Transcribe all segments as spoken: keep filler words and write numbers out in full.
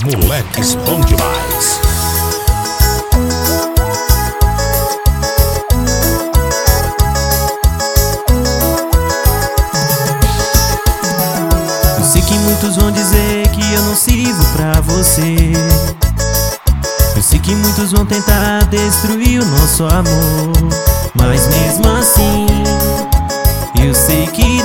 Moleques bom demais. Eu sei que muitos vão dizer que eu não sirvo pra você. Eu sei que muitos vão tentar destruir o nosso amor, mas mesmo assim eu sei que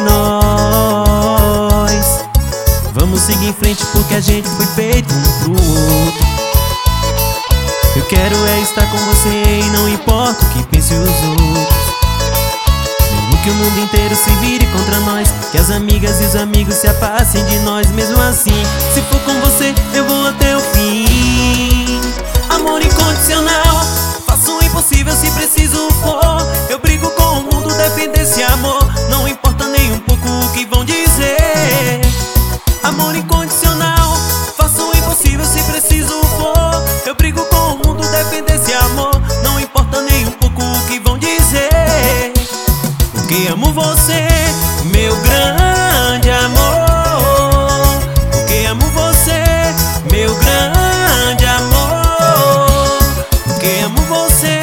nós vamos seguir em frente, porque a gente foi feito um pro outro. Eu quero é estar com você e não importa o que pense os outros. Mesmo que o mundo inteiro se vire contra nós, que as amigas e os amigos se afastem de nós, mesmo assim, se for com você, eu vou até o fim. Amor incondicional, faço o impossível se preciso for. Eu brigo com o mundo, defendo esse amor, não importa nem um pouco o que vão dizer. Amor incondicional, faço o impossível se preciso for. Eu brigo com o mundo, defendo esse amor, não importa nem um pouco o que vão dizer. Porque amo você, meu grande amor. Porque amo você, meu grande amor. Porque amo você.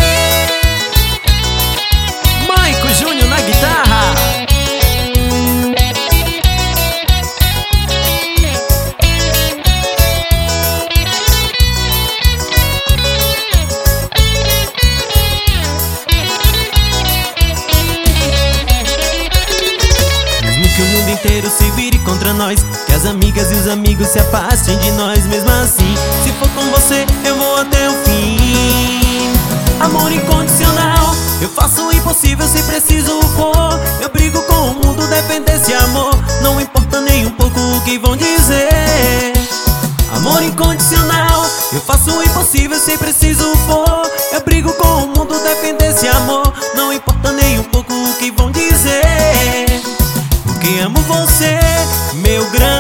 Maico Júnior na guitarra. Que o mundo inteiro se vire contra nós, que as amigas e os amigos se afastem de nós, mesmo assim, se for com você, eu vou até o fim. Amor incondicional, eu faço o impossível se preciso for. Eu brigo com o mundo, defendo esse amor, não importa nem um pouco o que vão dizer. Amor incondicional, eu faço o impossível se preciso for. Eu brigo com o mundo, defendo esse amor, não importa nem um pouco o que vão dizer. Porque amo você, meu grande